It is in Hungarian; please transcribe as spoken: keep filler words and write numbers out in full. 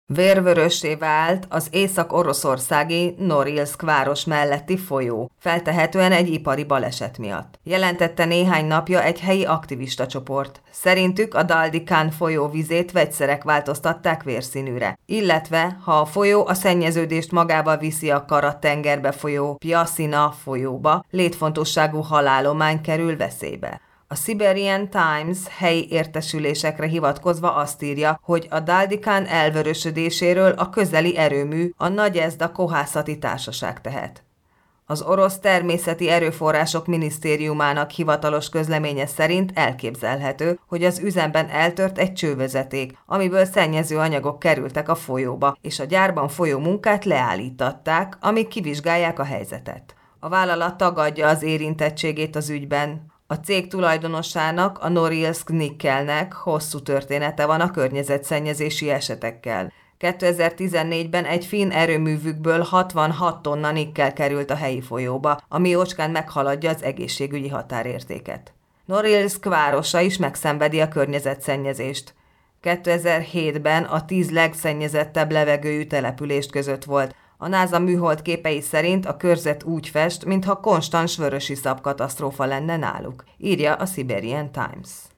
Vérvörössé vált az észak-oroszországi Norilszk város melletti folyó, feltehetően egy ipari baleset miatt. Jelentette néhány napja egy helyi aktivista csoport. Szerintük a Daldikán folyó vizét vegyszerek változtatták vérszínűre, illetve ha a folyó a szennyeződést magával viszi a Kara-tengerbe folyó Pjaszina folyóba, létfontosságú halállomány kerül veszélybe. A Siberian Times helyi értesülésekre hivatkozva azt írja, hogy a Daldikán elvörösödéséről a közeli erőmű, a Nagyezda Kohászati Társaság tehet. Az orosz természeti erőforrások minisztériumának hivatalos közleménye szerint elképzelhető, hogy az üzemben eltört egy csővezeték, amiből szennyező anyagok kerültek a folyóba, és a gyárban folyó munkát leállítatták, amíg kivizsgálják a helyzetet. A vállalat tagadja az érintettségét az ügyben. A cég tulajdonosának, a Norilsk Nikkelnek hosszú története van a környezetszennyezési esetekkel. kétezer-tizennégyben egy finn erőművükből hatvanhat tonna nikkel került a helyi folyóba, ami jócskán meghaladja az egészségügyi határértéket. Norilsk városa is megszenvedi a környezetszennyezést. kétezer-hétben a tíz legszennyezettebb levegőjű települést között volt. A NASA műhold képei szerint a körzet úgy fest, mintha konstans vörösiszap katasztrófa lenne náluk, írja a Siberian Times.